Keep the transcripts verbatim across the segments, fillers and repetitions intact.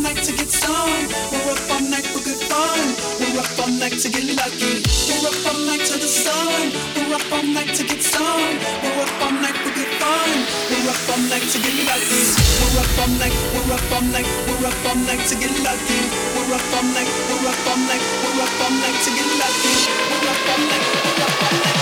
night to get some. We're up all night for good fun. We're up all night to get lucky. We're up all night to the sun. We're up all night to get some. We're up all night for good fun. We're up all night to get lucky. We're up all night. We're up all night. We're up all night to get lucky. We're up all night. We're up all night. We're up all night to get lucky. We're up all night. We're up all night.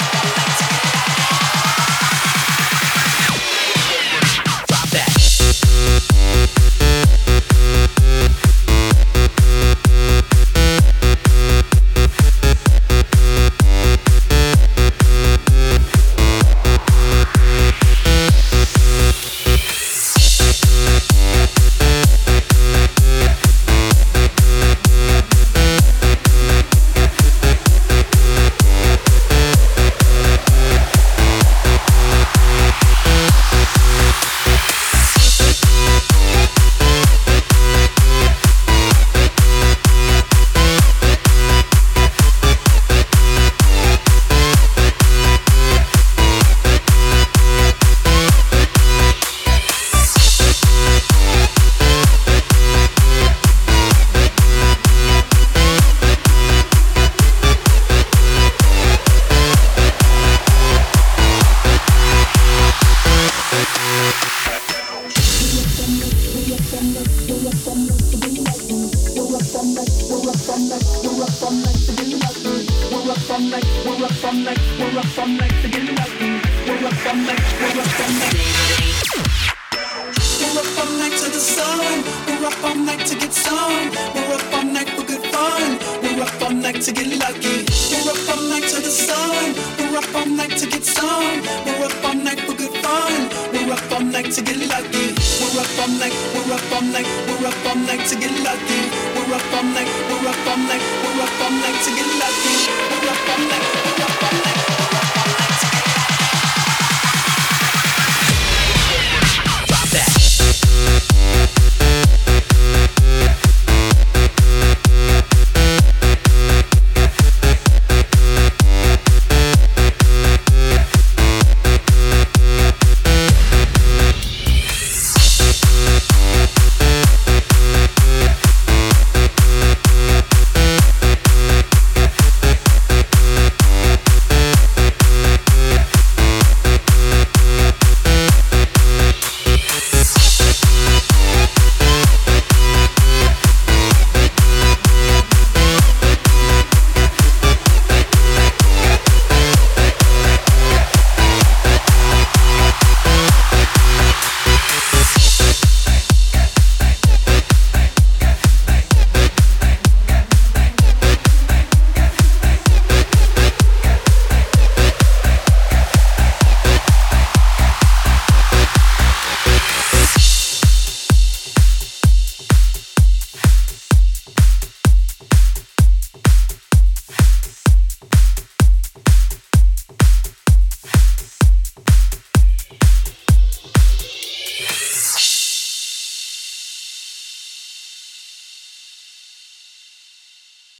To get lucky, we're up all night, we're up all night, we're up all night to get lucky. We're up all night, we're up all night, we're up all night to get lucky. We're up all night.